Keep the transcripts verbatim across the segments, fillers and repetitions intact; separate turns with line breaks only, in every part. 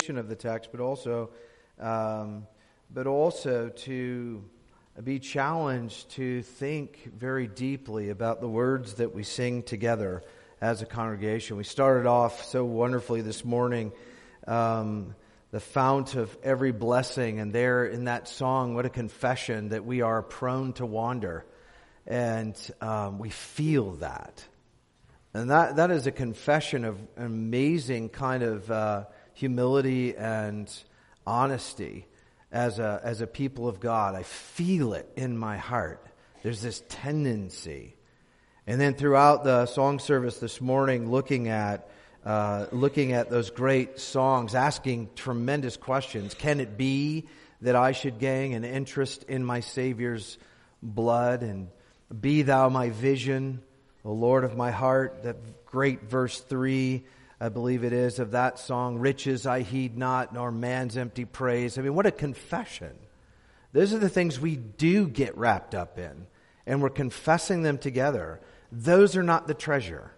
of the text, but also, um, but also to be challenged to think very deeply about the words that we sing together as a congregation. We started off so wonderfully this morning, um, the fount of every blessing, and there in that song, what a confession that we are prone to wander, and um, we feel that, and that that is a confession of an amazing kind of uh, humility and honesty as a as a people of God. I feel it in my heart. There's this tendency. And then throughout the song service this morning, looking at uh, looking at those great songs, asking tremendous questions. Can it be that I should gain an interest in my Savior's blood? And be thou my vision, O Lord of my heart. That great verse three, I believe it is, of that song. Riches I heed not, nor man's empty praise. I mean, what a confession. Those are the things we do get wrapped up in, and we're confessing them together. Those are not the treasure.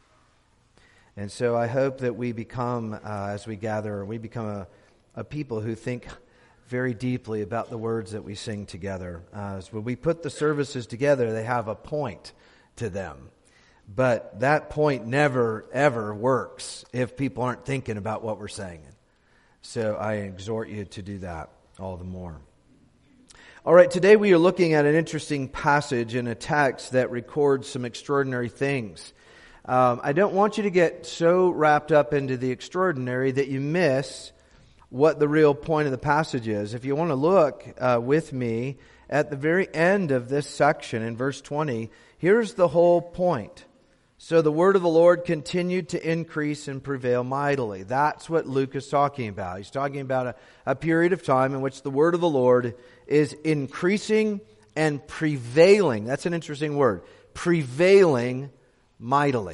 And so I hope that we become, uh, as we gather, we become a, a people who think very deeply about the words that we sing together. Uh, so when we put the services together, they have a point to them. But that point never, ever works if people aren't thinking about what we're saying. So I exhort you to do that all the more. All right, today we are looking at an interesting passage in a text that records some extraordinary things. Um, I don't want you to get so wrapped up into the extraordinary that you miss what the real point of the passage is. If you want to look uh, with me at the very end of this section in verse twenty, here's the whole point. So the word of the Lord continued to increase and prevail mightily. That's what Luke is talking about. He's talking about a, a period of time in which the word of the Lord is increasing and prevailing. That's an interesting word. Prevailing mightily.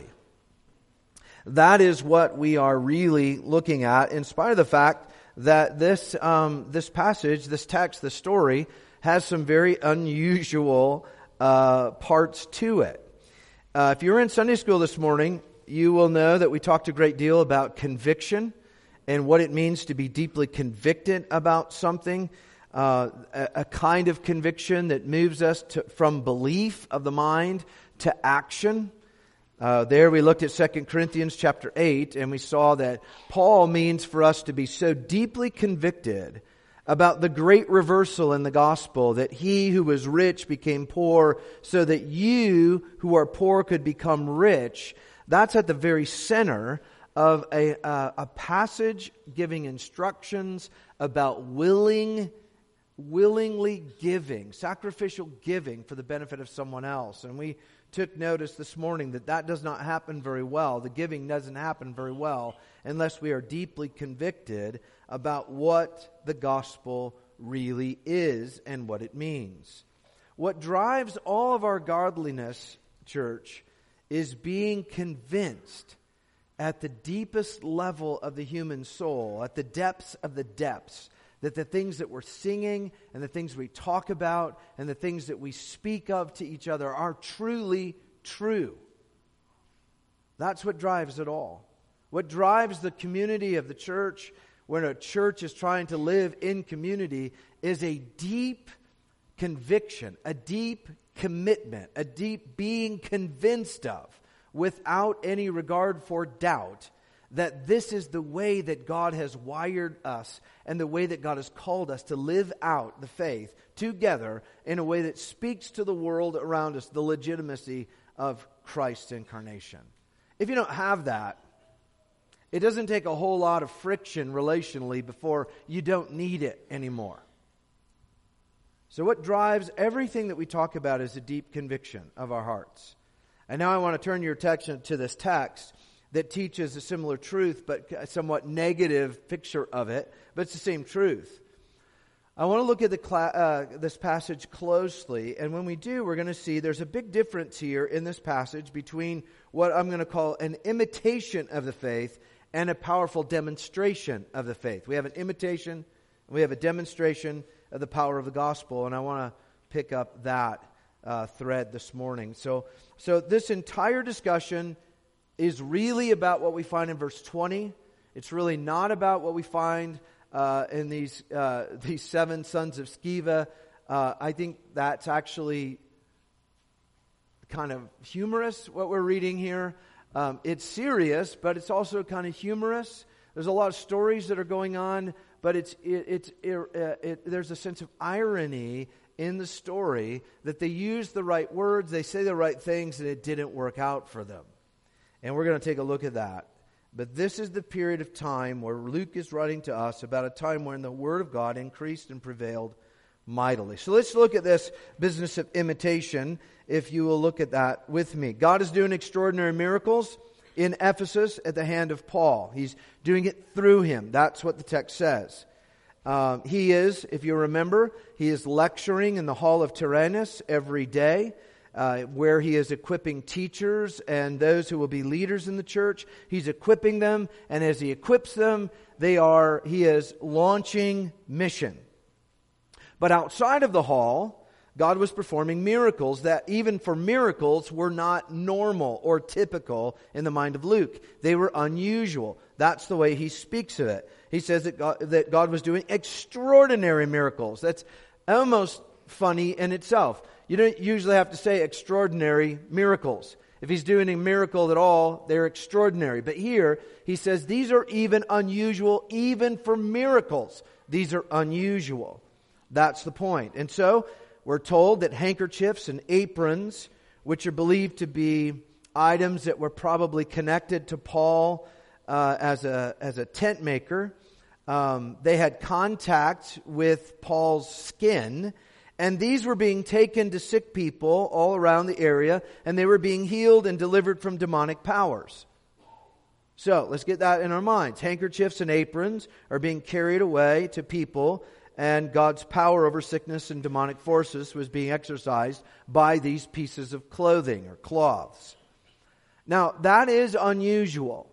That is what we are really looking at, in spite of the fact that this um, this passage, this text, this story, has some very unusual uh, parts to it. Uh, if you were in Sunday school this morning, you will know that we talked a great deal about conviction and what it means to be deeply convicted about something. Uh, a, a kind of conviction that moves us to, from belief of the mind to action. Uh, there we looked at Second Corinthians chapter eight, and we saw that Paul means for us to be so deeply convicted about the great reversal in the gospel, that he who was rich became poor so that you who are poor could become rich. That's at the very center of a, uh, a passage giving instructions about willing, willingly giving, sacrificial giving for the benefit of someone else. And we took notice this morning that that does not happen very well. The giving doesn't happen very well unless we are deeply convicted about what the gospel really is and what it means. What drives all of our godliness, church, is being convinced at the deepest level of the human soul, at the depths of the depths, that the things that we're singing and the things we talk about and the things that we speak of to each other are truly true. That's what drives it all. What drives the community of the church, when a church is trying to live in community, is a deep conviction, a deep commitment, a deep being convinced of, without any regard for doubt, that this is the way that God has wired us and the way that God has called us to live out the faith together in a way that speaks to the world around us the legitimacy of Christ's incarnation. If you don't have that, it doesn't take a whole lot of friction relationally before you don't need it anymore. So what drives everything that we talk about is a deep conviction of our hearts. And now I want to turn your attention to this text that teaches a similar truth, but a somewhat negative picture of it, but it's the same truth. I want to look at the cla- uh, this passage closely, and when we do, we're going to see there's a big difference here in this passage between what I'm going to call an imitation of the faith and a powerful demonstration of the faith. We have an imitation, and we have a demonstration of the power of the gospel, and I want to pick up that uh, thread this morning. So, so this entire discussion is really about what we find in verse twenty. It's really not about what we find uh, in these uh, these seven sons of Sceva. Uh, I think that's actually kind of humorous, what we're reading here. Um, it's serious, but it's also kind of humorous. There's a lot of stories that are going on, but it's it, it's it, it, it, there's a sense of irony in the story that they use the right words, they say the right things, and it didn't work out for them. And we're going to take a look at that. But this is the period of time where Luke is writing to us about a time when the Word of God increased and prevailed mightily. So let's look at this business of imitation, if you will look at that with me. God is doing extraordinary miracles in Ephesus at the hand of Paul. He's doing it through him. That's what the text says. Um, he is, if you remember, he is lecturing in the hall of Tyrannus every day, uh, where he is equipping teachers and those who will be leaders in the church. He's equipping them, and as he equips them, they are he is launching mission. But outside of the hall, God was performing miracles that even for miracles were not normal or typical in the mind of Luke. They were unusual. That's the way he speaks of it. He says that God, that God was doing extraordinary miracles. That's almost funny in itself. You don't usually have to say extraordinary miracles. If he's doing a miracle at all, they're extraordinary. But here, he says these are even unusual, even for miracles. These are unusual. That's the point. And so, we're told that handkerchiefs and aprons, which are believed to be items that were probably connected to Paul uh, as a as a tent maker, um, they had contact with Paul's skin, and these were being taken to sick people all around the area, and they were being healed and delivered from demonic powers. So, let's get that in our minds. Handkerchiefs and aprons are being carried away to people, and God's power over sickness and demonic forces was being exercised by these pieces of clothing or cloths. Now, that is unusual.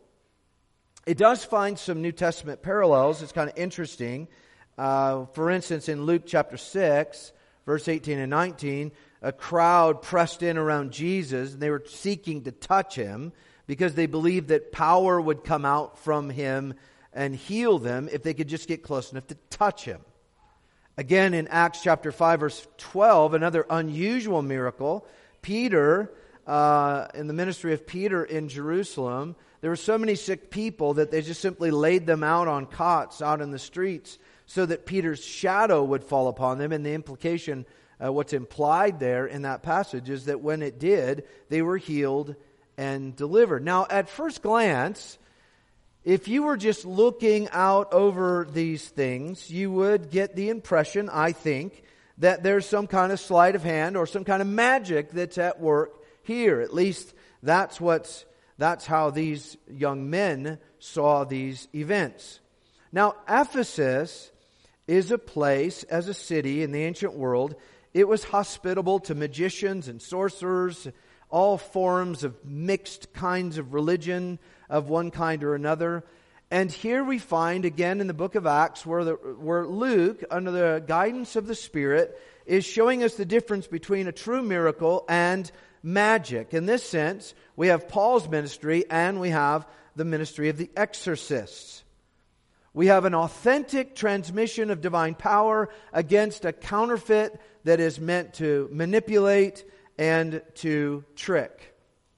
It does find some New Testament parallels. It's kind of interesting. Uh, for instance, in Luke chapter six, verse eighteen and nineteen, a crowd pressed in around Jesus, and they were seeking to touch him because they believed that power would come out from him and heal them if they could just get close enough to touch him. Again, in Acts chapter five, verse twelve, another unusual miracle. Peter, uh, in the ministry of Peter in Jerusalem, there were so many sick people that they just simply laid them out on cots out in the streets so that Peter's shadow would fall upon them. And the implication, uh, what's implied there in that passage is that when it did, they were healed and delivered. Now, at first glance, if you were just looking out over these things, you would get the impression, I think, that there's some kind of sleight of hand or some kind of magic that's at work here. At least that's what's that's how these young men saw these events. Now, Ephesus is a place, as a city in the ancient world, it was hospitable to magicians and sorcerers, all forms of mixed kinds of religion of one kind or another. And here we find again in the book of Acts where, the, where Luke, under the guidance of the Spirit, is showing us the difference between a true miracle and magic. In this sense, we have Paul's ministry and we have the ministry of the exorcists. We have an authentic transmission of divine power against a counterfeit that is meant to manipulate and to trick.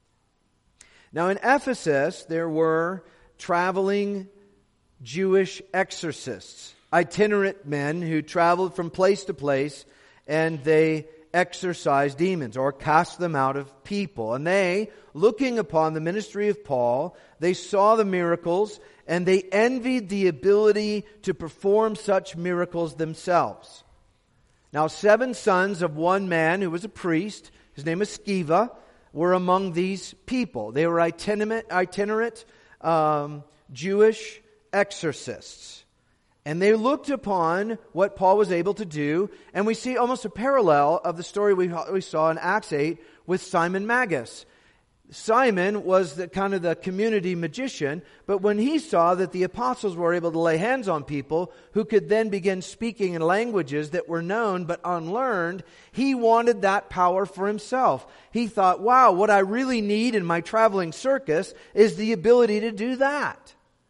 Now in Ephesus, there were traveling Jewish exorcists, itinerant men who traveled from place to place, and they exorcised demons or cast them out of people. And they, looking upon the ministry of Paul, they saw the miracles and they envied the ability to perform such miracles themselves. Now, seven sons of one man who was a priest, his name is Sceva, were among these people. They were itinerant, itinerant um, Jewish exorcists. And they looked upon what Paul was able to do, and we see almost a parallel of the story we, we saw in Acts eight with Simon Magus. Simon was the kind of the community magician, but when he saw that the apostles were able to lay hands on people who could then begin speaking in languages that were known but unlearned, he wanted that power for himself. He thought, wow, what I really need in my traveling circus is the ability to do that.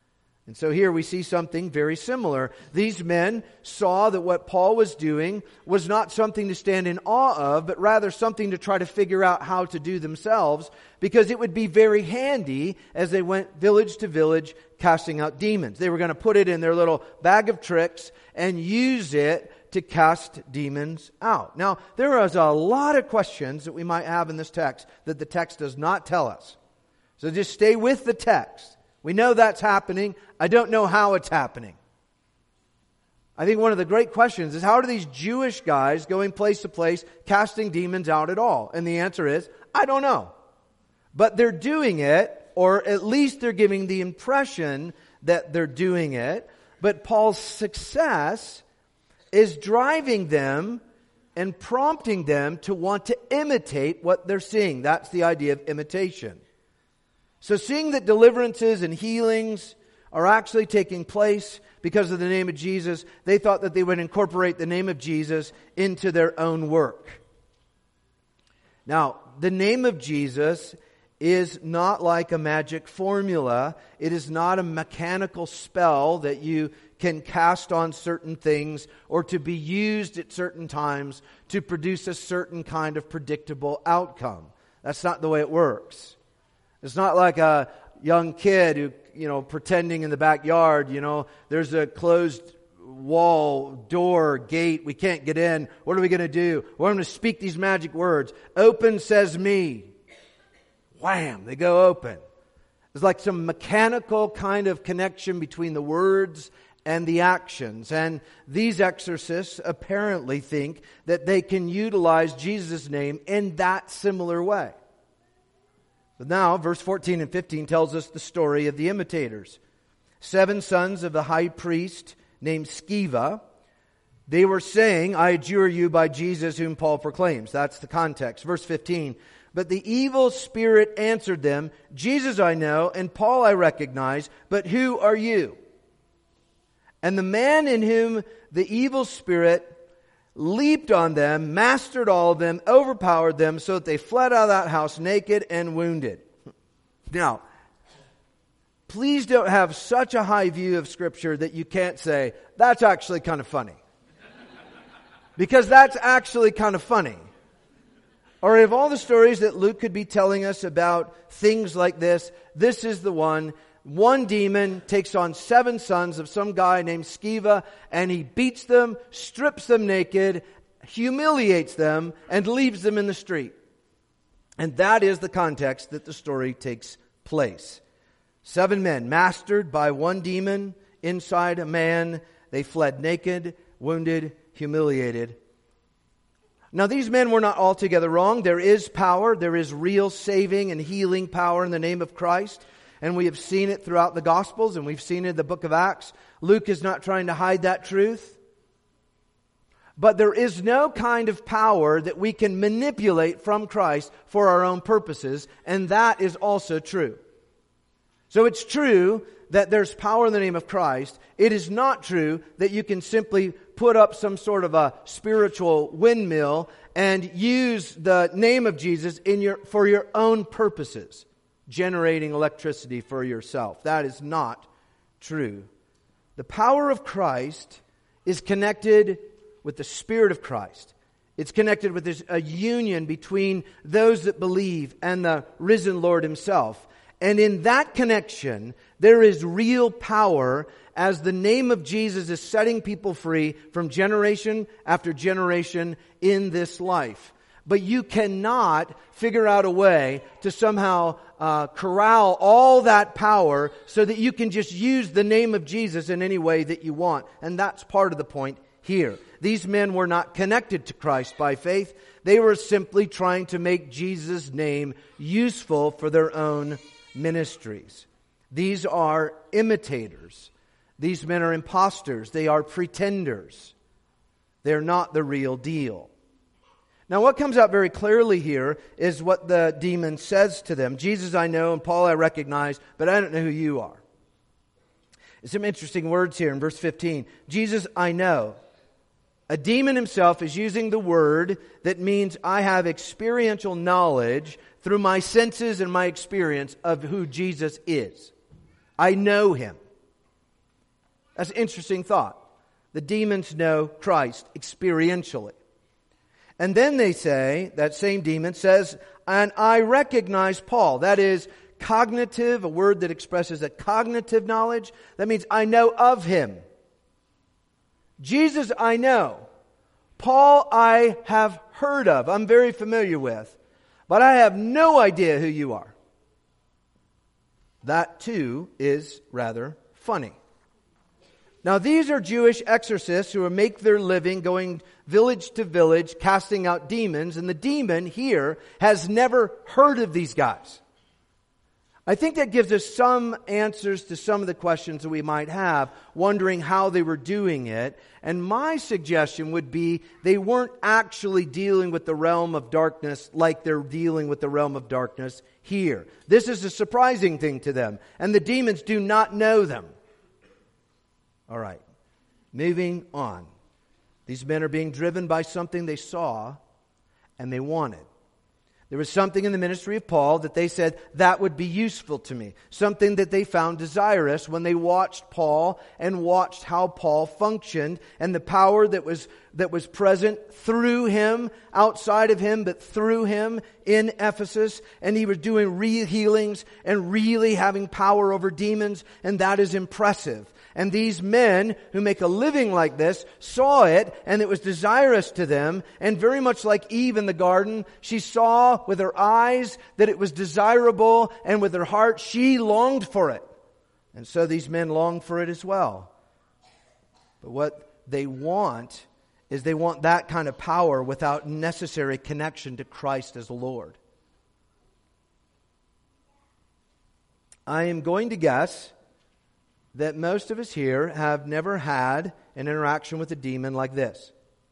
And so here we see something very similar. These men saw that what Paul was doing was not something to stand in awe of, but rather something to try to figure out how to do themselves, because it would be very handy as they went village to village casting out demons. They were going to put it in their little bag of tricks and use it to cast demons out. Now, there is a lot of questions that we might have in this text that the text does not tell us. So just stay with the text. We know that's happening. I don't know how it's happening. I think one of the great questions is, how are these Jewish guys going place to place casting demons out at all? And the answer is, I don't know. But they're doing it, or at least they're giving the impression that they're doing it. But Paul's success is driving them and prompting them to want to imitate what they're seeing. That's the idea of imitation. So seeing that deliverances and healings are actually taking place because of the name of Jesus, they thought that they would incorporate the name of Jesus into their own work. Now, the name of Jesus is not like a magic formula. It is not a mechanical spell that you can cast on certain things or to be used at certain times to produce a certain kind of predictable outcome. That's not the way it works. It's not like a young kid who, you know, pretending in the backyard, you know, there's a closed wall, door, gate, we can't get in. What are we going to do? Well, I'm going to speak these magic words. Open, says me. Wham, they go open. It's like some mechanical kind of connection between the words and the actions. And these exorcists apparently think that they can utilize Jesus' name in that similar way. But now, verse fourteen and fifteen tells us the story of the imitators. Seven sons of the high priest named Sceva, they were saying, I adjure you by Jesus whom Paul proclaims. That's the context. Verse fifteen, but the evil spirit answered them, Jesus I know, and Paul I recognize, but who are you? And the man in whom the evil spirit leaped on them, mastered all of them, overpowered them, so that they fled out of that house naked and wounded. Now, please don't have such a high view of Scripture that you can't say, that's actually kind of funny. Because that's actually kind of funny. Or of all the stories that Luke could be telling us about things like this, this is the one. One demon takes on seven sons of some guy named Sceva, and he beats them, strips them naked, humiliates them, and leaves them in the street. And that is the context that the story takes place. Seven men mastered by one demon inside a man. They fled naked, wounded, humiliated. Now, these men were not altogether wrong. There is power. There is real saving and healing power in the name of Christ. And we have seen it throughout the Gospels, and we've seen it in the book of Acts. Luke is not trying to hide that truth. But there is no kind of power that we can manipulate from Christ for our own purposes, and that is also true. So it's true that there's power in the name of Christ. It is not true that you can simply put up some sort of a spiritual windmill and use the name of Jesus in your for your own purposes, generating electricity for yourself. That is not true. The power of Christ is connected with the Spirit of Christ. It's connected with this, a union between those that believe and the risen Lord Himself. And in that connection, there is real power as the name of Jesus is setting people free from generation after generation in this life. But you cannot figure out a way to somehow uh, corral all that power so that you can just use the name of Jesus in any way that you want. And that's part of the point here. These men were not connected to Christ by faith. They were simply trying to make Jesus' name useful for their own ministries. These are imitators. These men are imposters. They are pretenders. They're not the real deal. Now, what comes out very clearly here is what the demon says to them. Jesus I know, and Paul I recognize, but I don't know who you are. There's some interesting words here in verse fifteen. Jesus I know. A demon himself is using the word that means I have experiential knowledge through my senses and my experience of who Jesus is. I know Him. That's an interesting thought. The demons know Christ experientially. And then they say, that same demon says, and I recognize Paul. That is cognitive, a word that expresses a cognitive knowledge. That means I know of him. Jesus I know. Paul I have heard of. I'm very familiar with. But I have no idea who you are. That too is rather funny. Now these are Jewish exorcists who make their living going village to village, casting out demons. And the demon here has never heard of these guys. I think that gives us some answers to some of the questions that we might have, wondering how they were doing it. And my suggestion would be they weren't actually dealing with the realm of darkness like they're dealing with the realm of darkness here. This is a surprising thing to them. And the demons do not know them. All right, moving on. These men are being driven by something they saw and they wanted. There was something in the ministry of Paul that they said, that would be useful to me. Something that they found desirous when they watched Paul and watched how Paul functioned and the power that was that was present through him, outside of him, but through him in Ephesus. And he was doing real healings and really having power over demons, and that is impressive. And these men who make a living like this saw it, and it was desirous to them. And very much like Eve in the garden, she saw with her eyes that it was desirable, and with her heart she longed for it. And so these men long for it as well. But what they want is they want that kind of power without necessary connection to Christ as Lord. I am going to guess that most of us here have never had an interaction with a demon like this.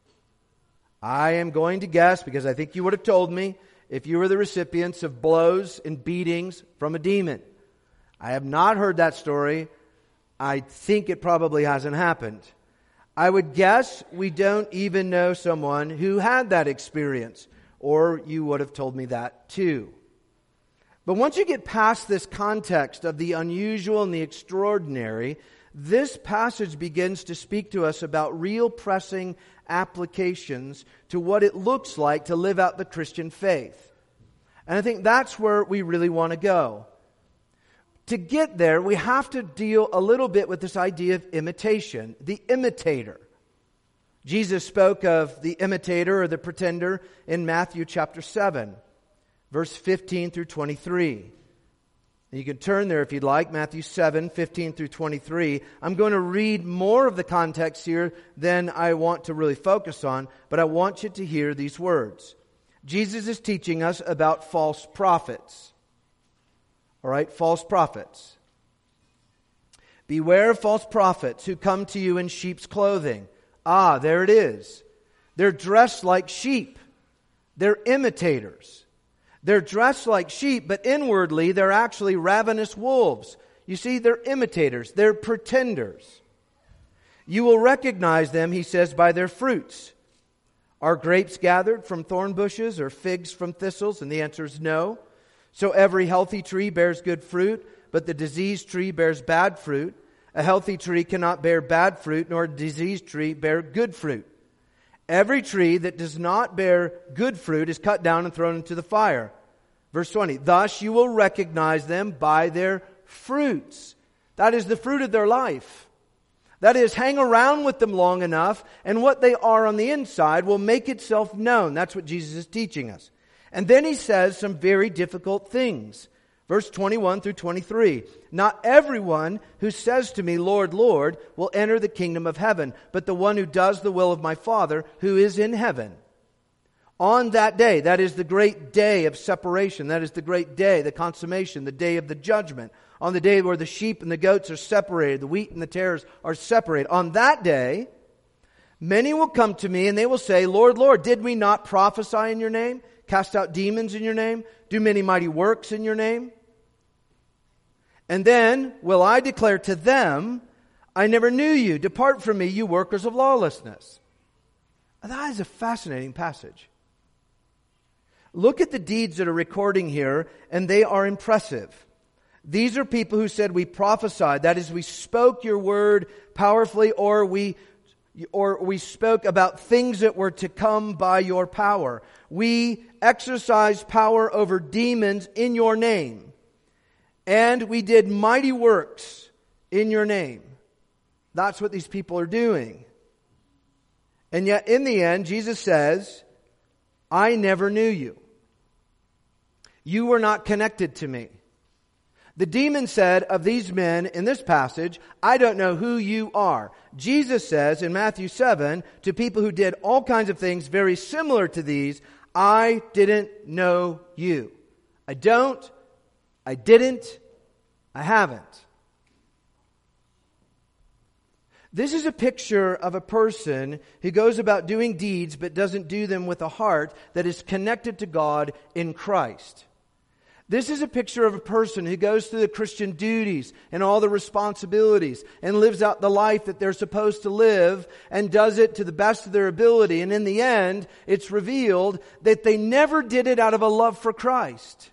I am going to guess, because I think you would have told me, if you were the recipients of blows and beatings from a demon. I have not heard that story. I think it probably hasn't happened. I would guess we don't even know someone who had that experience, or you would have told me that too. But once you get past this context of the unusual and the extraordinary, this passage begins to speak to us about real pressing applications to what it looks like to live out the Christian faith. And I think that's where we really want to go. To get there, we have to deal a little bit with this idea of imitation, the imitator. Jesus spoke of the imitator or the pretender in Matthew chapter seven. Verse fifteen through twenty-three. And you can turn there if you'd like. Matthew seven, fifteen through twenty-three. I'm going to read more of the context here than I want to really focus on. But I want you to hear these words. Jesus is teaching us about false prophets. All right, false prophets. Beware of false prophets who come to you in sheep's clothing. Ah, there it is. They're dressed like sheep. They're imitators. They're dressed like sheep, but inwardly they're actually ravenous wolves. You see, they're imitators. They're pretenders. You will recognize them, he says, by their fruits. Are grapes gathered from thorn bushes or figs from thistles? And the answer is no. So every healthy tree bears good fruit, but the diseased tree bears bad fruit. A healthy tree cannot bear bad fruit, nor a diseased tree bear good fruit. Every tree that does not bear good fruit is cut down and thrown into the fire. Verse twenty, thus you will recognize them by their fruits. That is the fruit of their life. That is, hang around with them long enough, and what they are on the inside will make itself known. That's what Jesus is teaching us. And then he says some very difficult things. Verse twenty-one through twenty-three. Not everyone who says to me, Lord, Lord, will enter the kingdom of heaven, but the one who does the will of my Father who is in heaven. On that day, that is the great day of separation. That is the great day, the consummation, the day of the judgment. On the day where the sheep and the goats are separated, the wheat and the tares are separated. On that day, many will come to me and they will say, Lord, Lord, did we not prophesy in your name? Cast out demons in your name? Do many mighty works in your name? And then will I declare to them, I never knew you. Depart from me, you workers of lawlessness. That is a fascinating passage. Look at the deeds that are recording here, and they are impressive. These are people who said we prophesied. That is, we spoke your word powerfully, or we or we spoke about things that were to come by your power. We exercised power over demons in your name. And we did mighty works in your name. That's what these people are doing. And yet in the end, Jesus says, I never knew you. You were not connected to me. The demon said of these men in this passage, I don't know who you are. Jesus says in Matthew seven to people who did all kinds of things very similar to these, I didn't know you. I don't, I didn't, I haven't. This is a picture of a person who goes about doing deeds but doesn't do them with a heart that is connected to God in Christ. This is a picture of a person who goes through the Christian duties and all the responsibilities and lives out the life that they're supposed to live and does it to the best of their ability. And in the end, it's revealed that they never did it out of a love for Christ.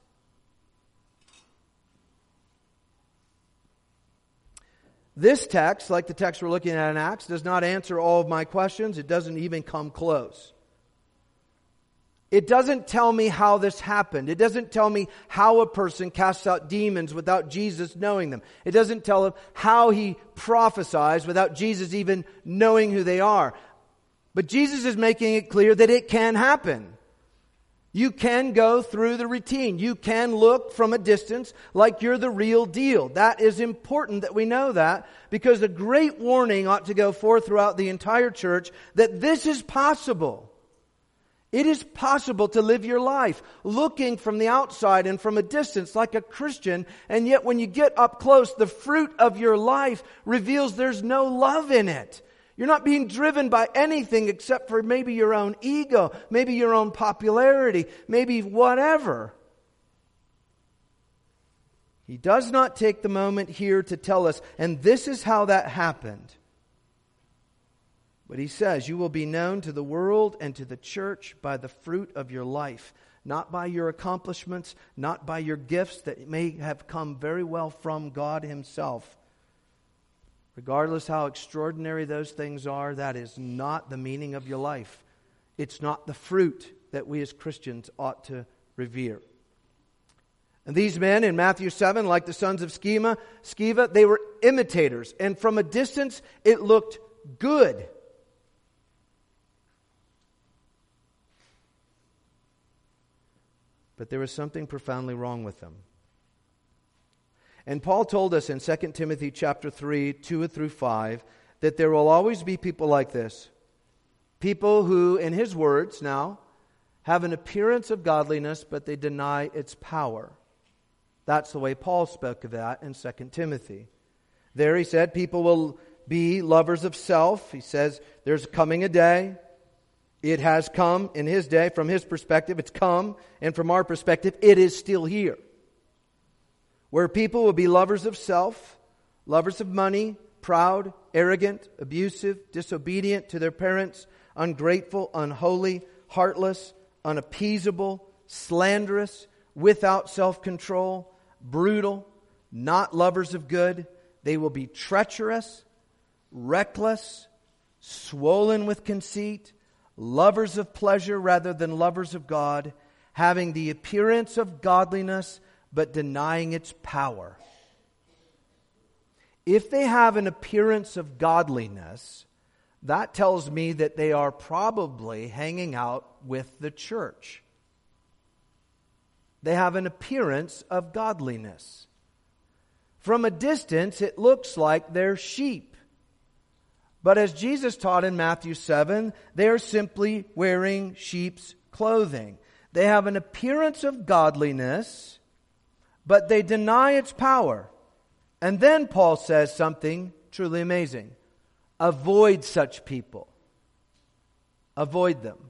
This text, like the text we're looking at in Acts, does not answer all of my questions. It doesn't even come close. It doesn't tell me how this happened. It doesn't tell me how a person casts out demons without Jesus knowing them. It doesn't tell him how he prophesies without Jesus even knowing who they are. But Jesus is making it clear that it can happen. You can go through the routine. You can look from a distance like you're the real deal. That is important that we know that, because a great warning ought to go forth throughout the entire church that this is possible. It is possible to live your life looking from the outside and from a distance like a Christian, and yet when you get up close, the fruit of your life reveals there's no love in it. You're not being driven by anything except for maybe your own ego, maybe your own popularity, maybe whatever. He does not take the moment here to tell us, and this is how that happened. But he says, you will be known to the world and to the church by the fruit of your life, not by your accomplishments, not by your gifts that may have come very well from God himself. Regardless how extraordinary those things are, that is not the meaning of your life. It's not the fruit that we as Christians ought to revere. And these men in Matthew seven, like the sons of Sceva, Sceva, they were imitators. And from a distance, it looked good. But there was something profoundly wrong with them. And Paul told us in Second Timothy chapter three, two through five, that there will always be people like this. People who, in his words now, have an appearance of godliness, but they deny its power. That's the way Paul spoke of that in Second Timothy. There he said people will be lovers of self. He says there's coming a day. It has come in his day. From his perspective, it's come. And from our perspective, it is still here. Where people will be lovers of self, lovers of money, proud, arrogant, abusive, disobedient to their parents, ungrateful, unholy, heartless, unappeasable, slanderous, without self-control, brutal, not lovers of good. They will be treacherous, reckless, swollen with conceit, lovers of pleasure rather than lovers of God, having the appearance of godliness but denying its power. If they have an appearance of godliness, that tells me that they are probably hanging out with the church. They have an appearance of godliness. From a distance, it looks like they're sheep. But as Jesus taught in Matthew seven, they are simply wearing sheep's clothing. They have an appearance of godliness, but they deny its power. And then Paul says something truly amazing. Avoid such people. Avoid them.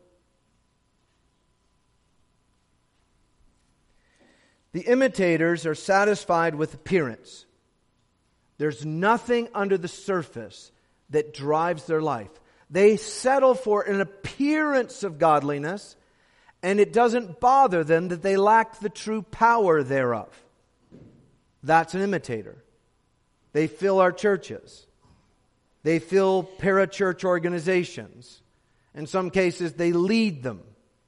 The imitators are satisfied with appearance. There's nothing under the surface that drives their life. They settle for an appearance of godliness, and it doesn't bother them that they lack the true power thereof. That's an imitator. They fill our churches. They fill parachurch organizations. In some cases, they lead them.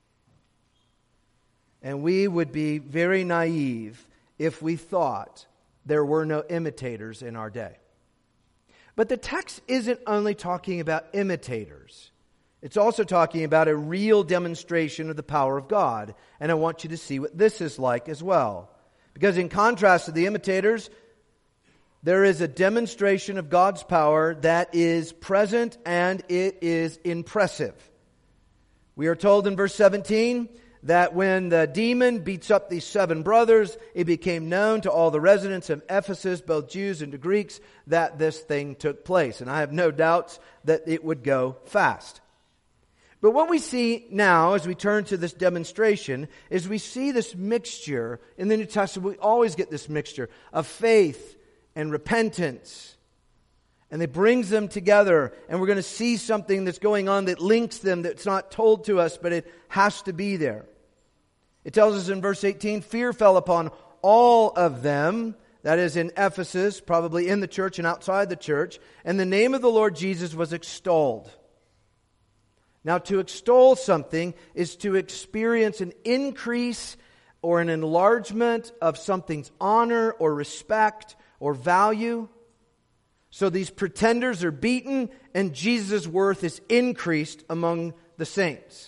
And we would be very naive if we thought there were no imitators in our day. But the text isn't only talking about imitators. It's also talking about a real demonstration of the power of God. And I want you to see what this is like as well. Because in contrast to the imitators, there is a demonstration of God's power that is present and it is impressive. We are told in verse seventeen that when the demon beats up these seven brothers, it became known to all the residents of Ephesus, both Jews and the Greeks, that this thing took place. And I have no doubts that it would go fast. But what we see now as we turn to this demonstration is we see this mixture. In the New Testament, we always get this mixture of faith and repentance. And it brings them together. And we're going to see something that's going on that links them, that's not told to us, but it has to be there. It tells us in verse eighteen, fear fell upon all of them, that is in Ephesus, probably in the church and outside the church, and the name of the Lord Jesus was extolled. Now, to extol something is to experience an increase or an enlargement of something's honor or respect or value. So these pretenders are beaten and Jesus' worth is increased among the saints.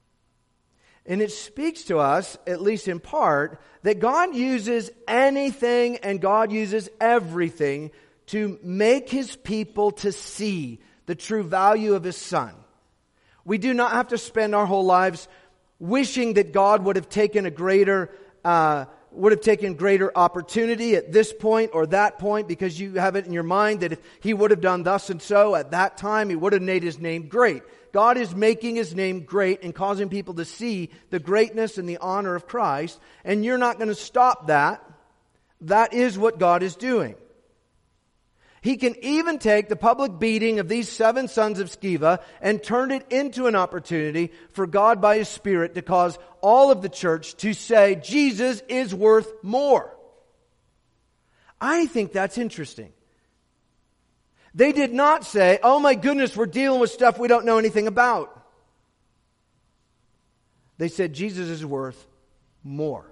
And it speaks to us, at least in part, that God uses anything and God uses everything to make His people to see the true value of His Son. We do not have to spend our whole lives wishing that God would have taken a greater, uh, would have taken greater opportunity at this point or that point, because you have it in your mind that if He would have done thus and so at that time, He would have made His name great. God is making His name great and causing people to see the greatness and the honor of Christ, and you're not going to stop that. That is what God is doing. He can even take the public beating of these seven sons of Sceva and turn it into an opportunity for God by His Spirit to cause all of the church to say, Jesus is worth more. I think that's interesting. They did not say, oh my goodness, we're dealing with stuff we don't know anything about. They said, Jesus is worth more.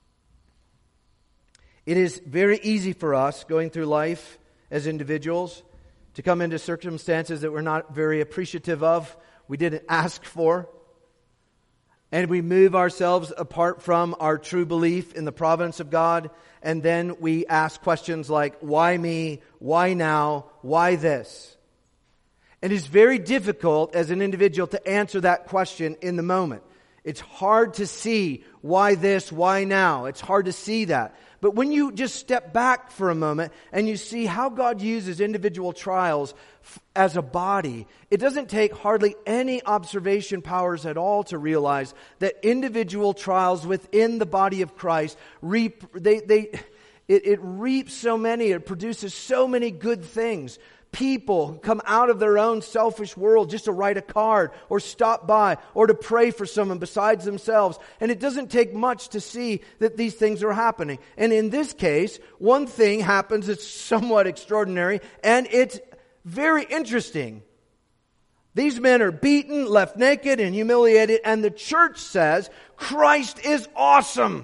It is very easy for us going through life as individuals to come into circumstances that we're not very appreciative of, we didn't ask for, and we move ourselves apart from our true belief in the providence of God, and then we ask questions like, why me? Why now? Why this? And it's very difficult as an individual to answer that question in the moment. It's hard to see why this, why now. It's hard to see that. But when you just step back for a moment and you see how God uses individual trials f- as a body, it doesn't take hardly any observation powers at all to realize that individual trials within the body of Christ reap, they, they, it, it reaps so many, it produces so many good things. People who come out of their own selfish world just to write a card or stop by or to pray for someone besides themselves. And it doesn't take much to see that these things are happening. And in this case, one thing happens that's somewhat extraordinary, and it's very interesting. These men are beaten, left naked, and humiliated, and the church says, Christ is awesome.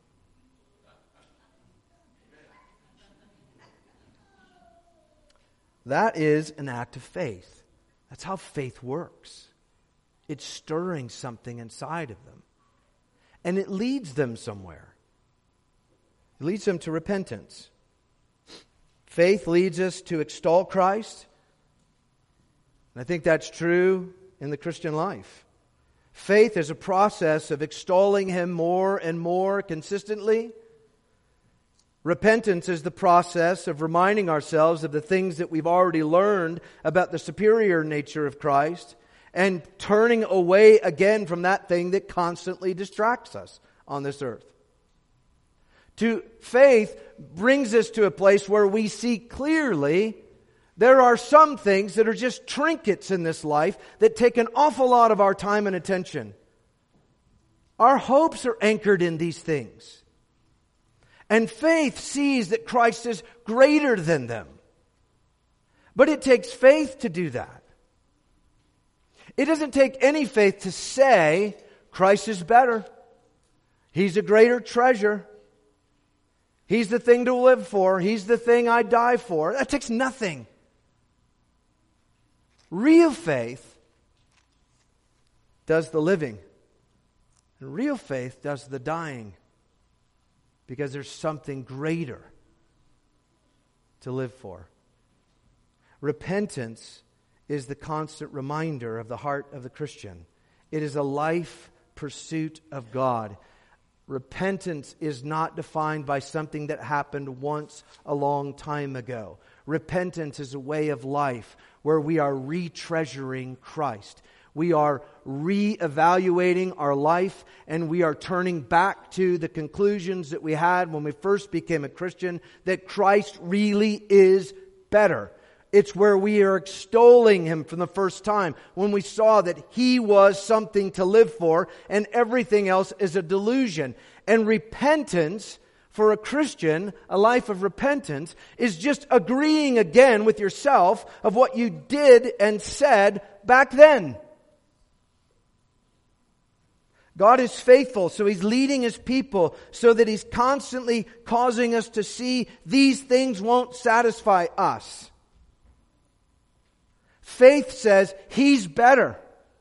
That is an act of faith. That's how faith works. It's stirring something inside of them. And it leads them somewhere. It leads them to repentance. Faith leads us to extol Christ. And I think that's true in the Christian life. Faith is a process of extolling Him more and more consistently. Repentance is the process of reminding ourselves of the things that we've already learned about the superior nature of Christ and turning away again from that thing that constantly distracts us on this earth. To faith brings us to a place where we see clearly there are some things that are just trinkets in this life that take an awful lot of our time and attention. Our hopes are anchored in these things. And faith sees that Christ is greater than them. But it takes faith to do that. It doesn't take any faith to say, Christ is better. He's a greater treasure. He's the thing to live for. He's the thing I die for. That takes nothing. Real faith does the living. And real faith does the dying. Because there's something greater to live for. Repentance is the constant reminder of the heart of the Christian. It is a life pursuit of God. Repentance is not defined by something that happened once a long time ago. Repentance is a way of life where we are re-treasuring Christ. We are re-evaluating our life, and we are turning back to the conclusions that we had when we first became a Christian, that Christ really is better. It's where we are extolling Him from the first time, when we saw that He was something to live for and everything else is a delusion. And repentance for a Christian, a life of repentance, is just agreeing again with yourself of what you did and said back then. God is faithful, so He's leading His people so that He's constantly causing us to see these things won't satisfy us. Faith says He's better.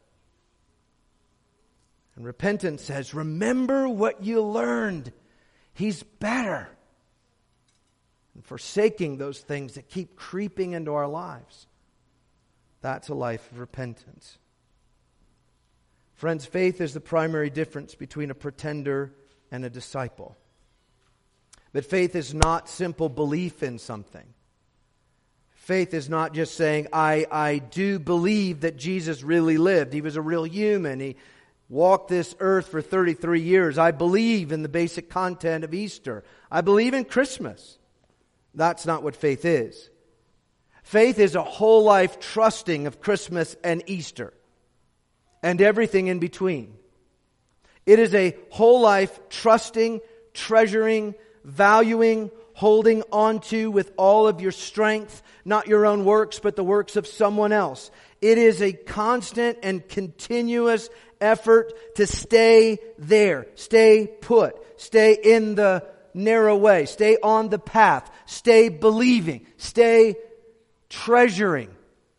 And repentance says, remember what you learned. He's better. And forsaking those things that keep creeping into our lives. That's a life of repentance. Friends, faith is the primary difference between a pretender and a disciple. But faith is not simple belief in something. Faith is not just saying, I, I do believe that Jesus really lived. He was a real human. He walked this earth for thirty-three years. I believe in the basic content of Easter. I believe in Christmas. That's not what faith is. Faith is a whole life trusting of Christmas and Easter and everything in between. It is a whole life trusting, treasuring, valuing, holding on to with all of your strength, not your own works, but the works of someone else. It is a constant and continuous effort to stay there, stay put, stay in the narrow way, stay on the path, stay believing, stay treasuring.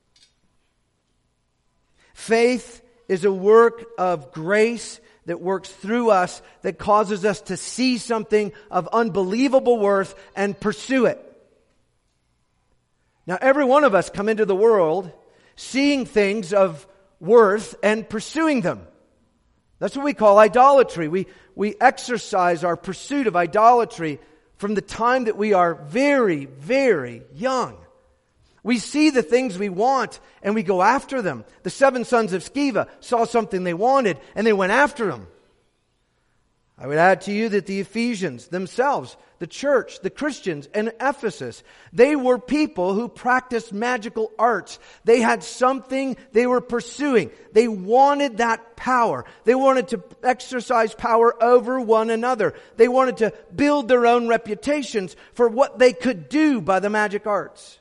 Faith is a work of grace that works through us, that causes us to see something of unbelievable worth and pursue it. Now, every one of us come into the world seeing things of worth and pursuing them. That's what we call idolatry. We, we exercise our pursuit of idolatry from the time that we are very, very young. We see the things we want and we go after them. The seven sons of Sceva saw something they wanted and they went after them. I would add to you that the Ephesians themselves, the church, the Christians in Ephesus, they were people who practiced magical arts. They had something they were pursuing. They wanted that power. They wanted to exercise power over one another. They wanted to build their own reputations for what they could do by the magic arts.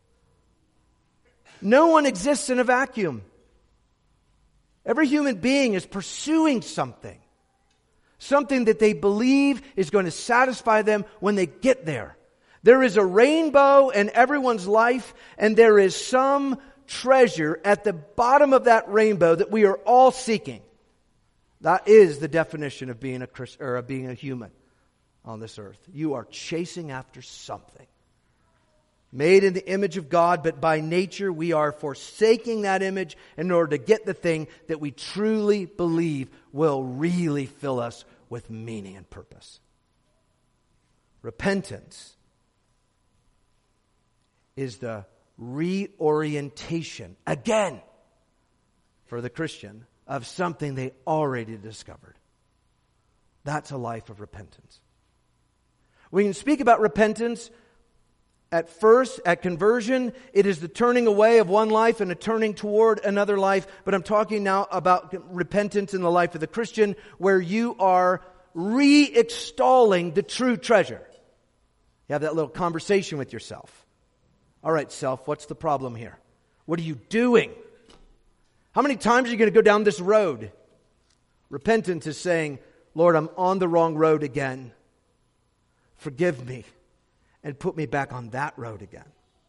No one exists in a vacuum. Every human being is pursuing something. Something that they believe is going to satisfy them when they get there. There is a rainbow in everyone's life, and there is some treasure at the bottom of that rainbow that we are all seeking. That is the definition of being a Christ, or of being a human on this earth. You are chasing after something. Made in the image of God, but by nature we are forsaking that image in order to get the thing that we truly believe will really fill us with meaning and purpose. Repentance is the reorientation, again, for the Christian, of something they already discovered. That's a life of repentance. We can speak about repentance. At first, at conversion, it is the turning away of one life and a turning toward another life. But I'm talking now about repentance in the life of the Christian, where you are re-extolling the true treasure. You have that little conversation with yourself. All right, self, what's the problem here? What are you doing? How many times are you going to go down this road? Repentance is saying, Lord, I'm on the wrong road again. Forgive me and put me back on that road again.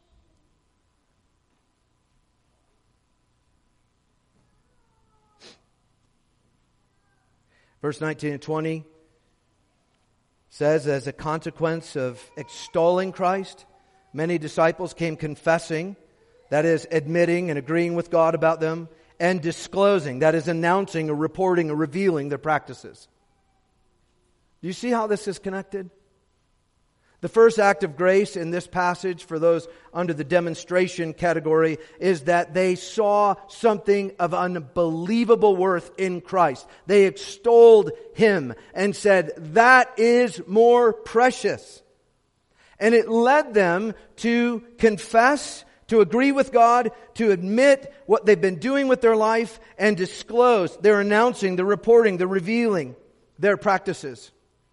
Verse nineteen and twenty says, as a consequence of extolling Christ, many disciples came confessing, that is, admitting and agreeing with God about them, and disclosing, that is, announcing or reporting or revealing their practices. Do you see how this is connected? The first act of grace in this passage for those under the demonstration category is that they saw something of unbelievable worth in Christ. They extolled Him and said, that is more precious. And it led them to confess, to agree with God, to admit what they've been doing with their life, and disclose. They're announcing, they're reporting, they're revealing their practices.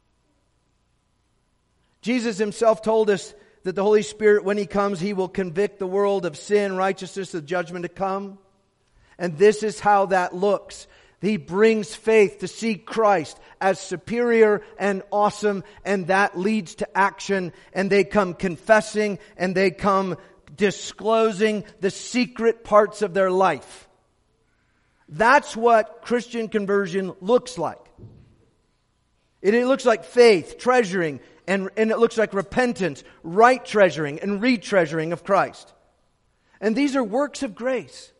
Jesus Himself told us that the Holy Spirit, when He comes, He will convict the world of sin, righteousness, of judgment to come. And this is how that looks. He brings faith to see Christ as superior and awesome, and that leads to action, and they come confessing, and they come disclosing the secret parts of their life. That's what Christian conversion looks like. It, it looks like faith, treasuring, and, and it looks like repentance, right treasuring, and retreasuring of Christ. And these are works of grace.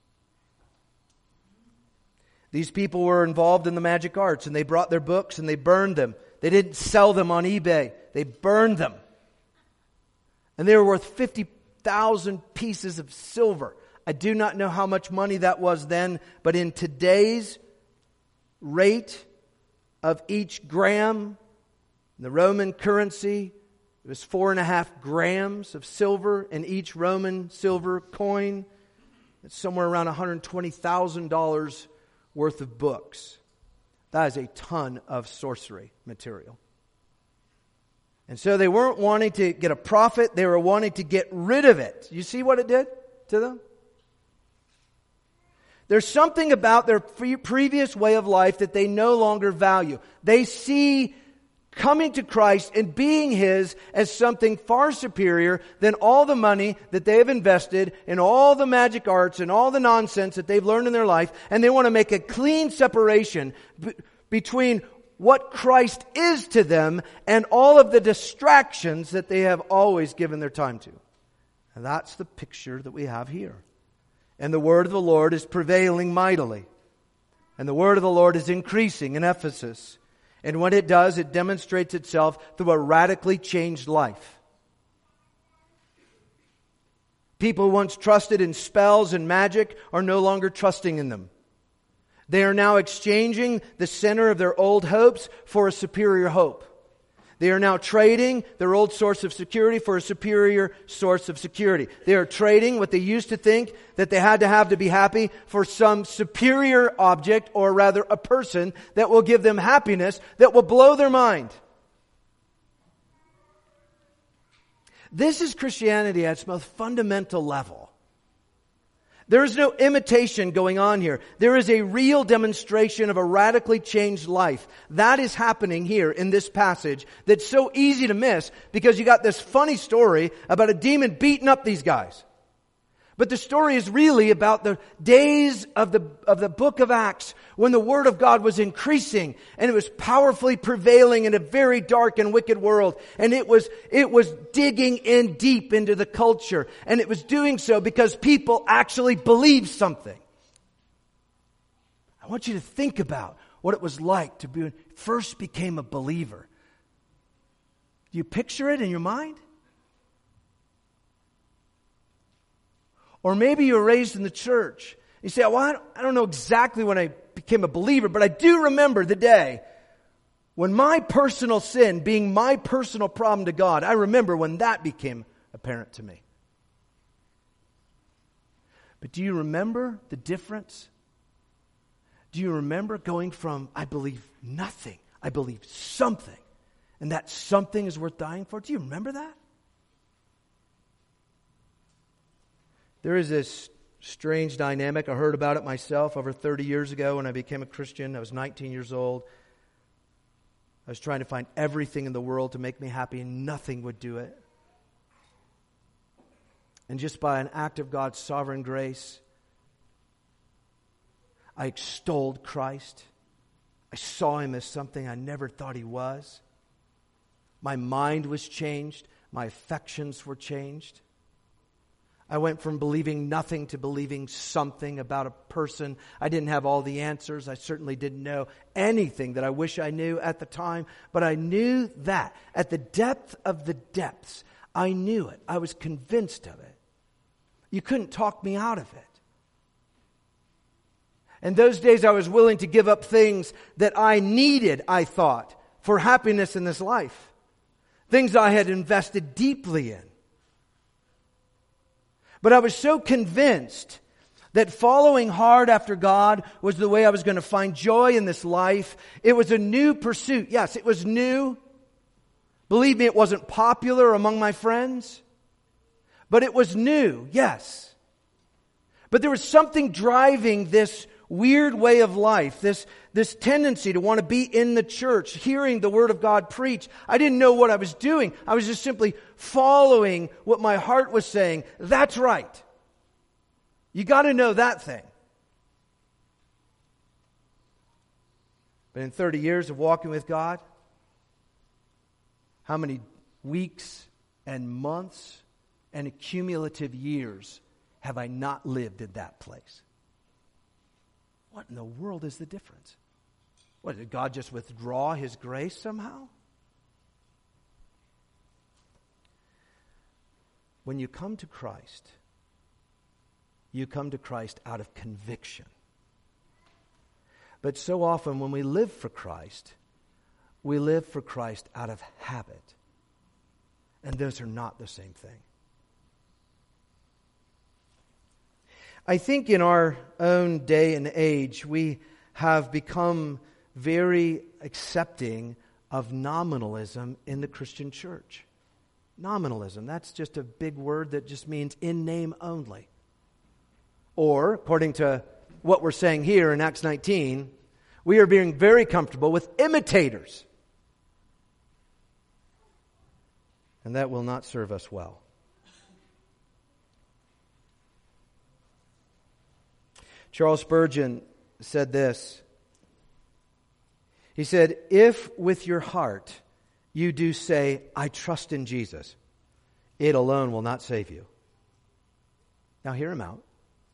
These people were involved in the magic arts, and they brought their books and they burned them. They didn't sell them on eBay. They burned them. And they were worth fifty thousand pieces of silver. I do not know how much money that was then, but in today's rate of each gram, the Roman currency, it was four and a half grams of silver in each Roman silver coin. It's somewhere around one hundred twenty thousand dollars worth of books. That is a ton of sorcery material. And so they weren't wanting to get a profit, they were wanting to get rid of it. You see what it did to them? There's something about their pre- previous way of life that they no longer value. They see coming to Christ and being His as something far superior than all the money that they have invested in all the magic arts and all the nonsense that they've learned in their life. And they want to make a clean separation b- between what Christ is to them and all of the distractions that they have always given their time to. And that's the picture that we have here. And the word of the Lord is prevailing mightily. And the word of the Lord is increasing in Ephesus. And when it does, it demonstrates itself through a radically changed life. People who once trusted in spells and magic are no longer trusting in them. They are now exchanging the center of their old hopes for a superior hope. They are now trading their old source of security for a superior source of security. They are trading what they used to think that they had to have to be happy for some superior object, or rather a person that will give them happiness, that will blow their mind. This is Christianity at its most fundamental level. There is no imitation going on here. There is a real demonstration of a radically changed life. That is happening here in this passage that's so easy to miss because you got this funny story about a demon beating up these guys. But the story is really about the days of the of the book of Acts when the Word of God was increasing and it was powerfully prevailing in a very dark and wicked world. And it was it was digging in deep into the culture. And it was doing so because people actually believed something. I want you to think about what it was like to be first became a believer. Do you picture it in your mind? Or maybe you were raised in the church. You say, well, I don't, I don't know exactly when I became a believer, but I do remember the day when my personal sin, being my personal problem to God, I remember when that became apparent to me. But do you remember the difference? Do you remember going from, I believe nothing, I believe something, And that something is worth dying for. Do you remember that? There is this strange dynamic. I heard about it myself over thirty years ago when I became a Christian. I was nineteen years old. I was trying to find everything in the world to make me happy, and nothing would do it. And just by an act of God's sovereign grace, I extolled Christ. I saw Him as something I never thought He was. My mind was changed. My affections were changed. I went from believing nothing to believing something about a person. I didn't have all the answers. I certainly didn't know anything that I wish I knew at the time. But I knew that at the depth of the depths, I knew it. I was convinced of it. You couldn't talk me out of it. In those days, I was willing to give up things that I needed, I thought, for happiness in this life. Things I had invested deeply in. But I was so convinced that following hard after God was the way I was going to find joy in this life. It was a new pursuit. Yes, it was new. Believe me, it wasn't popular among my friends. But it was new, yes. But there was something driving this weird way of life, this, this tendency to want to be in the church, hearing the Word of God preached. I didn't know what I was doing. I was just simply following what my heart was saying. That's right. You got to know that thing. But in thirty years of walking with God, how many weeks and months and cumulative years have I not lived in that place? What in the world is the difference? What, did God just withdraw His grace somehow? When you come to Christ, you come to Christ out of conviction. But so often when we live for Christ, we live for Christ out of habit. And those are not the same thing. I think in our own day and age, we have become very accepting of nominalism in the Christian church. Nominalism, that's just a big word that just means in name only. Or, according to what we're saying here in Acts nineteen, we are being very comfortable with imitators. And that will not serve us well. Charles Spurgeon said this. He said, if with your heart you do say, I trust in Jesus, it alone will not save you. Now hear him out.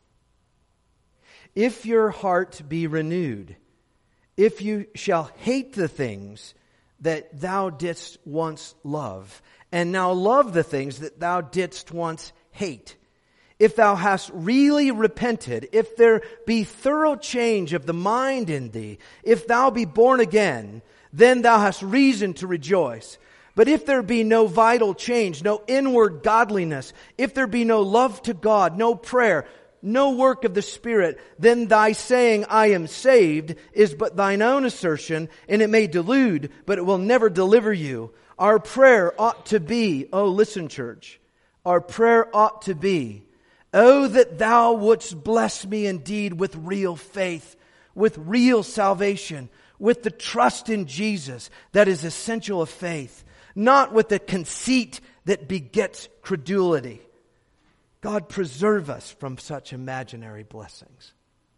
If your heart be renewed, if you shall hate the things that thou didst once love, and now love the things that thou didst once hate, if thou hast really repented, if there be thorough change of the mind in thee, if thou be born again, then thou hast reason to rejoice. But if there be no vital change, no inward godliness, if there be no love to God, no prayer, no work of the Spirit, then thy saying, I am saved, is but thine own assertion, and it may delude, but it will never deliver you. Our prayer ought to be, oh listen church, our prayer ought to be, oh, that thou wouldst bless me indeed with real faith, with real salvation, with the trust in Jesus that is essential of faith, not with the conceit that begets credulity. God preserve us from such imaginary blessings.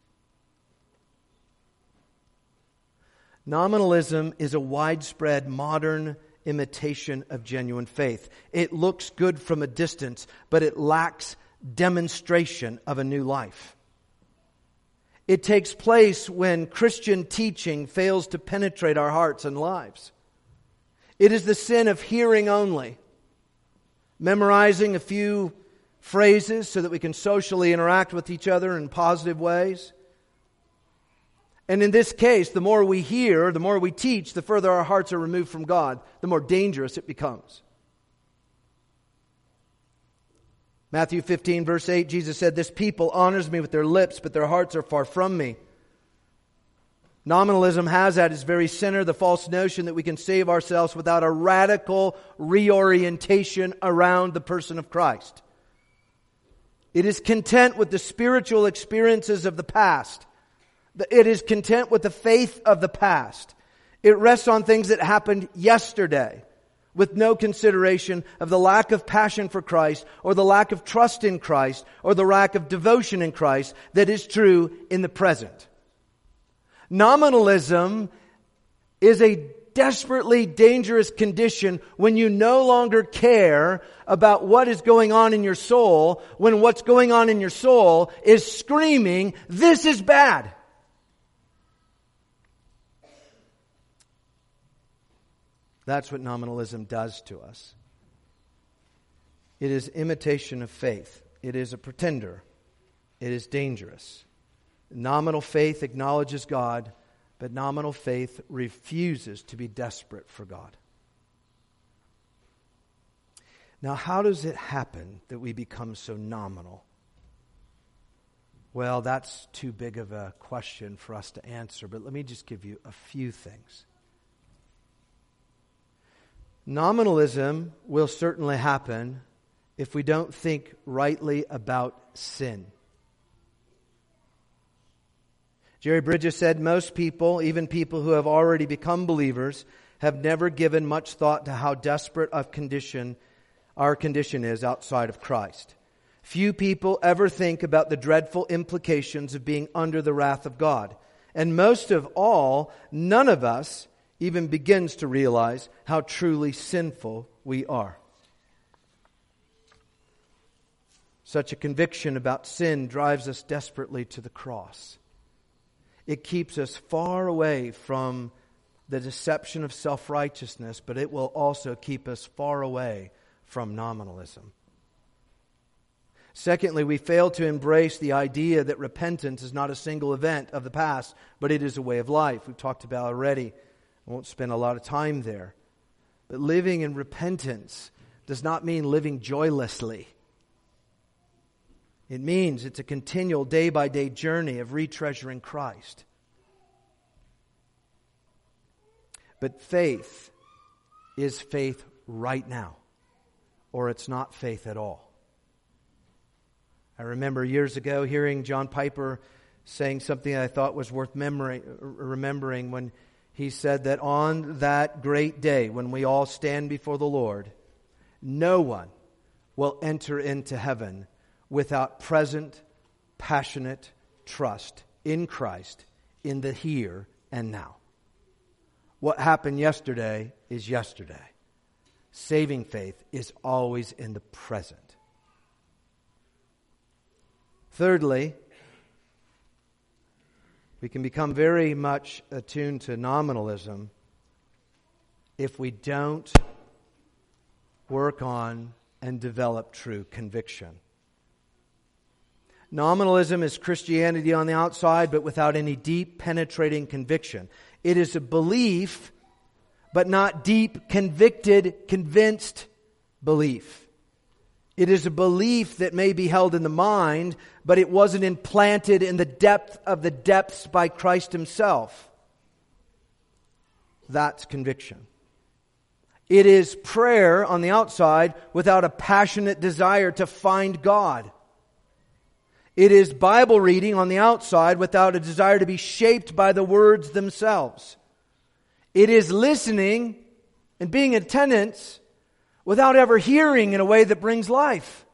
Nominalism is a widespread modern imitation of genuine faith. It looks good from a distance, but it lacks demonstration of a new life. It takes place when Christian teaching fails to penetrate our hearts and lives. It is the sin of hearing only, memorizing a few phrases so that we can socially interact with each other in positive ways. And in this case, the more we hear, the more we teach, the further our hearts are removed from God, the more dangerous it becomes. Matthew fifteen, verse eight, Jesus said, this people honors me with their lips, but their hearts are far from me. Nominalism has at its very center the false notion that we can save ourselves without a radical reorientation around the person of Christ. It is content with the spiritual experiences of the past. It is content with the faith of the past. It rests on things that happened yesterday, with no consideration of the lack of passion for Christ, or the lack of trust in Christ, or the lack of devotion in Christ that is true in the present. Nominalism is a desperately dangerous condition when you no longer care about what is going on in your soul, when what's going on in your soul is screaming, "This is bad." That's what nominalism does to us. It is imitation of faith. It is a pretender. It is dangerous. Nominal faith acknowledges God, but nominal faith refuses to be desperate for God. Now, how does it happen that we become so nominal? Well, that's too big of a question for us to answer, but let me just give you a few things. Nominalism will certainly happen if we don't think rightly about sin. Jerry Bridges said most people, even people who have already become believers, have never given much thought to how desperate of condition our condition is outside of Christ. Few people ever think about the dreadful implications of being under the wrath of God. And most of all, none of us even begins to realize how truly sinful we are. Such a conviction about sin drives us desperately to the cross. It keeps us far away from the deception of self-righteousness, but it will also keep us far away from nominalism. Secondly, we fail to embrace the idea that repentance is not a single event of the past, but it is a way of life. We've talked about already. I won't spend a lot of time there. But living in repentance does not mean living joylessly. It means it's a continual day-by-day journey of retreasuring Christ. But faith is faith right now, or it's not faith at all. I remember years ago hearing John Piper saying something I thought was worth memory, remembering when he said that on that great day when we all stand before the Lord, no one will enter into heaven without present, passionate trust in Christ in the here and now. What happened yesterday is yesterday. Saving faith is always in the present. Thirdly, we can become very much attuned to nominalism if we don't work on and develop true conviction. Nominalism is Christianity on the outside, but without any deep, penetrating conviction. It is a belief, but not deep, convicted, convinced belief. It is a belief that may be held in the mind, but it wasn't implanted in the depth of the depths by Christ Himself. That's conviction. It is prayer on the outside without a passionate desire to find God. It is Bible reading on the outside without a desire to be shaped by the words themselves. It is listening and being in attendance without ever hearing in a way that brings life.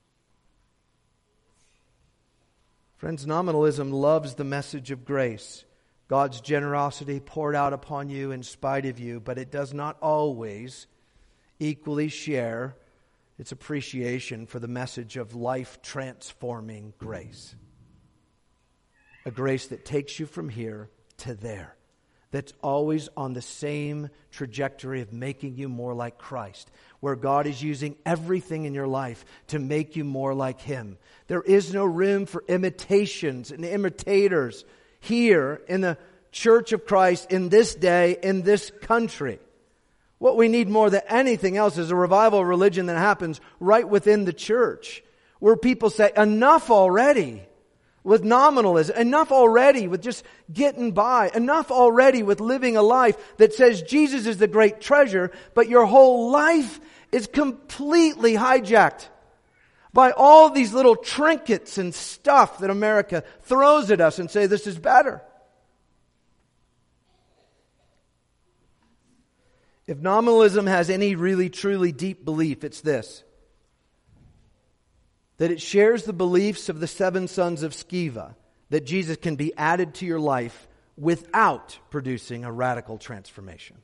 Friends, nominalism loves the message of grace, God's generosity poured out upon you in spite of you, but it does not always equally share its appreciation for the message of life-transforming grace. A grace that takes you from here to there. That's always on the same trajectory of making you more like Christ. Where God is using everything in your life to make you more like Him. There is no room for imitations and imitators here in the Church of Christ in this day, in this country. What we need more than anything else is a revival religion that happens right within the church, where people say, enough already. with nominalism. Enough already with just getting by. Enough already with living a life that says Jesus is the great treasure, but your whole life is completely hijacked by all these little trinkets and stuff that America throws at us and say this is better. If nominalism has any really truly deep belief, it's this: that it shares the beliefs of the seven sons of Sceva, that Jesus can be added to your life without producing a radical transformation.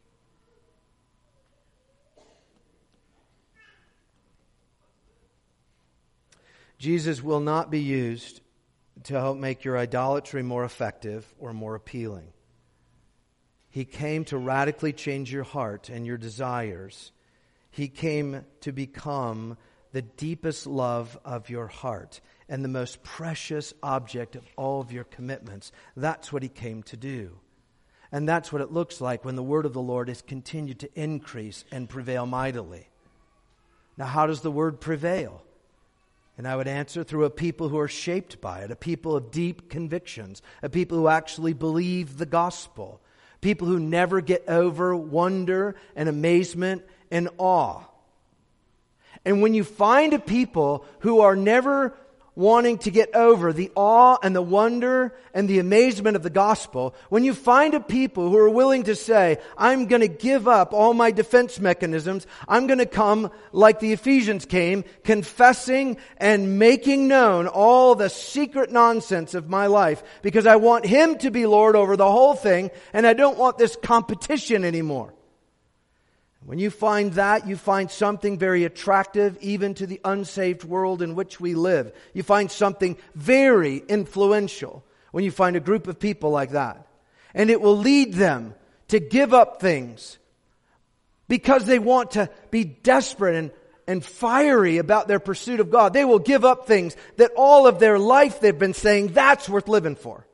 Jesus will not be used to help make your idolatry more effective or more appealing. He came to radically change your heart and your desires. He came to become the deepest love of your heart and the most precious object of all of your commitments. That's what He came to do. And that's what it looks like when the word of the Lord has continued to increase and prevail mightily. Now, how does the word prevail? And I would answer through a people who are shaped by it, a people of deep convictions, a people who actually believe the gospel, people who never get over wonder and amazement and awe. And when you find a people who are never wanting to get over the awe and the wonder and the amazement of the gospel, when you find a people who are willing to say, I'm going to give up all my defense mechanisms, I'm going to come like the Ephesians came, confessing and making known all the secret nonsense of my life, because I want Him to be Lord over the whole thing, and I don't want this competition anymore. When you find that, you find something very attractive even to the unsaved world in which we live. You find something very influential when you find a group of people like that. And it will lead them to give up things because they want to be desperate and, and fiery about their pursuit of God. They will give up things that all of their life they've been saying, that's worth living for.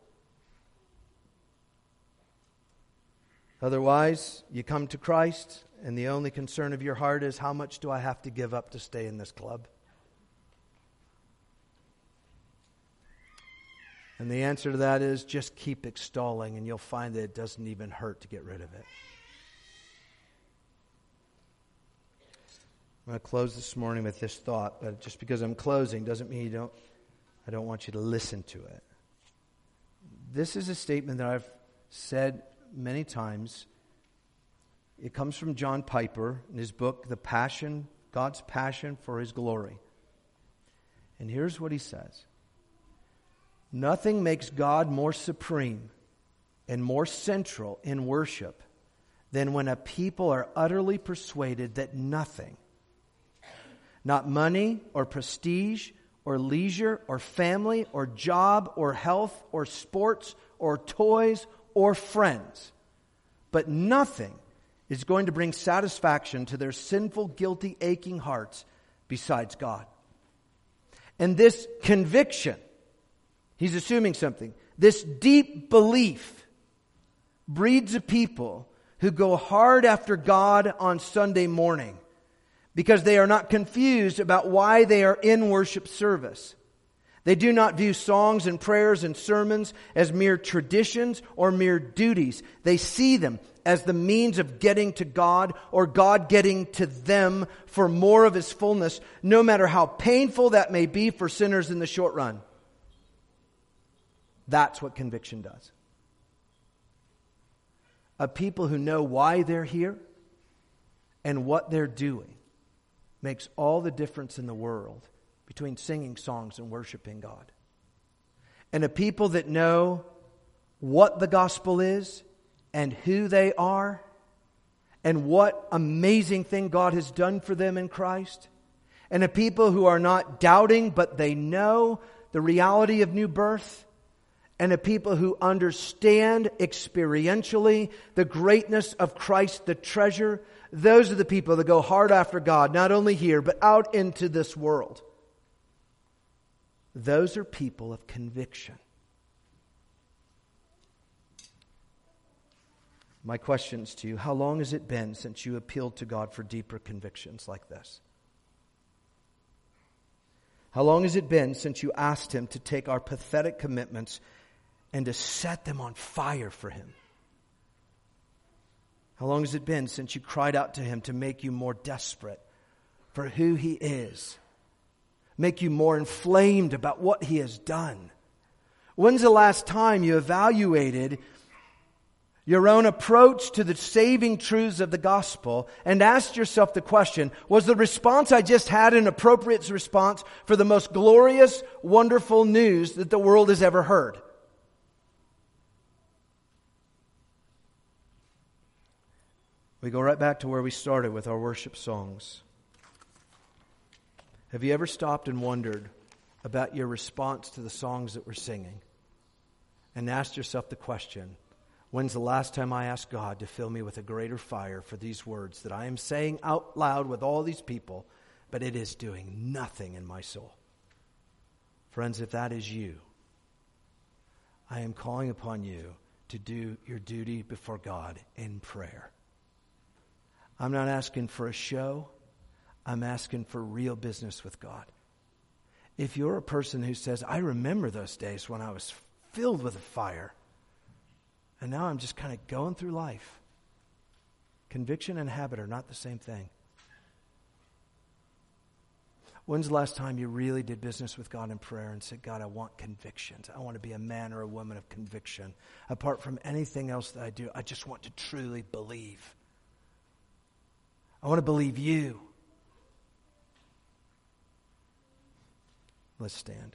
Otherwise, you come to Christ, and the only concern of your heart is, how much do I have to give up to stay in this club? And the answer to that is, just keep extolling, and you'll find that it doesn't even hurt to get rid of it. I'm going to close this morning with this thought, but just because I'm closing doesn't mean you don't, I don't want you to listen to it. This is a statement that I've said many times. It comes from John Piper in his book, The Passion, God's Passion for His Glory. And here's what he says: nothing makes God more supreme and more central in worship than when a people are utterly persuaded that nothing, not money or prestige or leisure or family or job or health or sports or toys or friends, but nothing is going to bring satisfaction to their sinful, guilty, aching hearts besides God. And this conviction, he's assuming something, this deep belief breeds a people who go hard after God on Sunday morning because they are not confused about why they are in worship service. They do not view songs and prayers and sermons as mere traditions or mere duties. They see them as the means of getting to God, or God getting to them for more of His fullness, no matter how painful that may be for sinners in the short run. That's what conviction does. A people who know why they're here and what they're doing makes all the difference in the world between singing songs and worshiping God. And a people that know what the gospel is and who they are and what amazing thing God has done for them in Christ. And a people who are not doubting, but they know the reality of new birth. And a people who understand experientially the greatness of Christ, the treasure. Those are the people that go hard after God, not only here, but out into this world. Those are people of conviction. My questions to you: how long has it been since you appealed to God for deeper convictions like this? How How long has it been since you asked Him to take our pathetic commitments and to set them on fire for Him? How long has it been since you cried out to Him to make you more desperate for who He is? Make you more inflamed about what He has done? When's the last time you evaluated your own approach to the saving truths of the gospel and asked yourself the question, was the response I just had an appropriate response for the most glorious, wonderful news that the world has ever heard? We go right back to where we started with our worship songs. Have you ever stopped and wondered about your response to the songs that we're singing? And asked yourself the question, when's the last time I asked God to fill me with a greater fire for these words that I am saying out loud with all these people, but it is doing nothing in my soul? Friends, if that is you, I am calling upon you to do your duty before God in prayer. I'm not asking for a show. I'm asking for real business with God. If you're a person who says, I remember those days when I was filled with a fire, and now I'm just kind of going through life. Conviction and habit are not the same thing. When's the last time you really did business with God in prayer and said, God, I want convictions. I want to be a man or a woman of conviction. Apart from anything else that I do, I just want to truly believe. I want to believe you. Let's stand.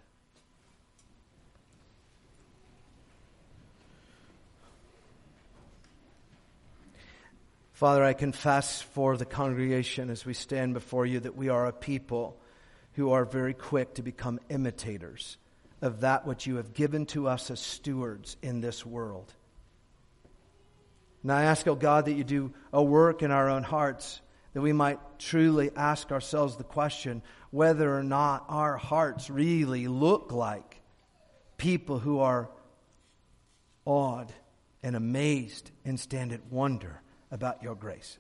Father, I confess for the congregation as we stand before you that we are a people who are very quick to become imitators of that which you have given to us as stewards in this world. And I ask, oh God, that you do a work in our own hearts, that we might truly ask ourselves the question whether or not our hearts really look like people who are awed and amazed and stand at wonder about your grace.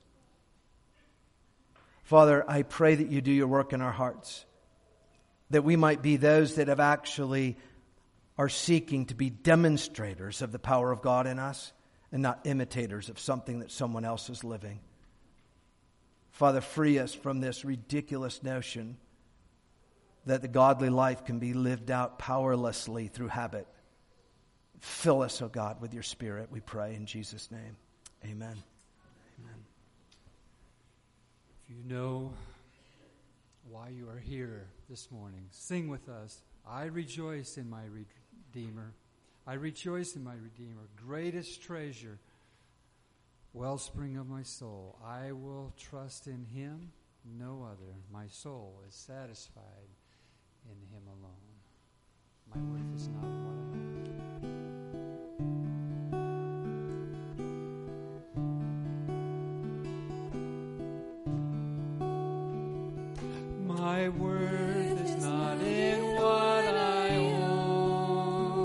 Father, I pray that you do your work in our hearts, that we might be those that have actually are seeking to be demonstrators of the power of God in us and not imitators of something that someone else is living. Father, free us from this ridiculous notion that the godly life can be lived out powerlessly through habit. Fill us, O God, with your Spirit, we pray in Jesus' name. Amen. Amen.
If you know why you are here this morning, sing with us. I rejoice in my Redeemer. I rejoice in my Redeemer. Greatest treasure, wellspring of my soul. I will trust in him, no other. My soul is satisfied in him alone. My worth is not what I own. My worth